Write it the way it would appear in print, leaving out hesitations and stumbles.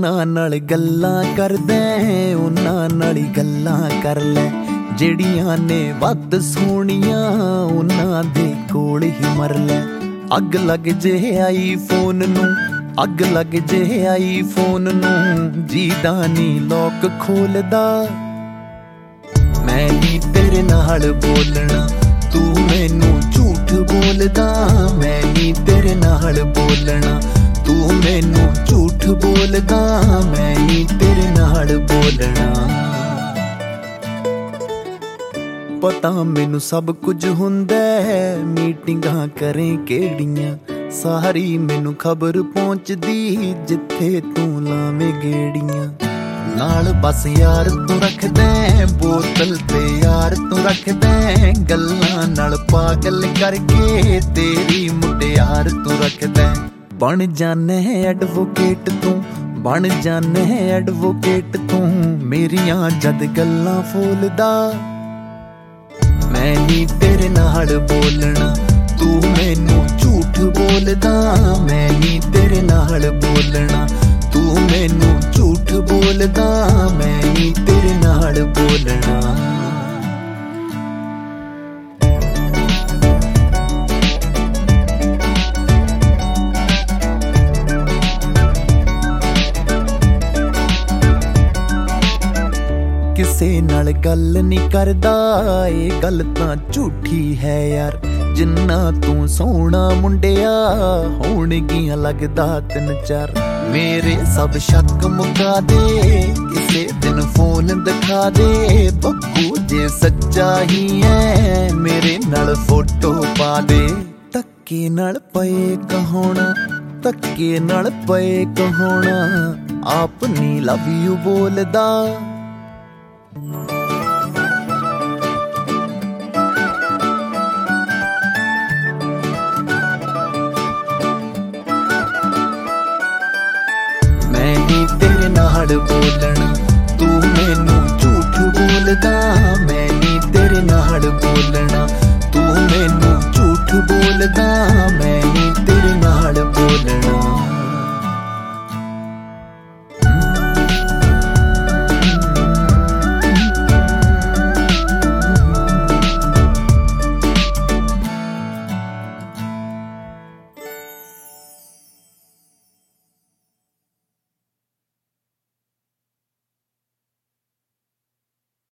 उन्हां नाल गल्लां करदे उन्हां नाल गल्लां कर लै जेड़ियां ने वध सोहणियां उन्हां दे कोल ही मर लै। अग लग जे आईफोन नूं अग लग जे आईफोन नूं जीदा नी लॉक खोलदा। मैं नी तेरे नाल बोलना तू मैनू झूठ बोलदा। मैं नी तेरे नाल बोलना तू मैनू झूठ बोलदा। मैं नी तेरे नाल बोलना। पता मैनू सब कुछ हुंदा है मीटिंगां करें केड़ियां सारी मैनू खबर पहुंचदी जिथे तू लावें गेड़ियां। नाल बस यार तू रखदे बोतल ते यार तू रखदे गल्लां नाल पागल करके तेरी मुटियार तू रखदे। बन जाने एडवोकेट तू बन जाने एडवोकेट तू मेरियां जद गल्लां फोलदा। मैं नी तेरे नाल बोलना तू मैनू झूठ बोलदा। मैं नी तेरे नाल बोलना तू मैनू झूठ बोलदा। मैं नी तेरे नाल बोलना। किसे नाल गल नी करदा ये गल तां झूठी है यार। जिन्ना तू सोहना मुंडिया होणगियां लगदा 3-4। मेरे सब शक मुका दे किसे दिन फोन दिखा दे। बग्गू जे सच्चा ही है मेरे नाल फोटो पा दे। धक्के नाल पए कहोना धक्के नाल पए कहोना आप नी लव यू बोलदा। मैं नी तेरे नाल बोलना तू मैनू झूठ बोलदा। मैं नी तेरे नाल बोलना तू मैनू झूठ बोलदा।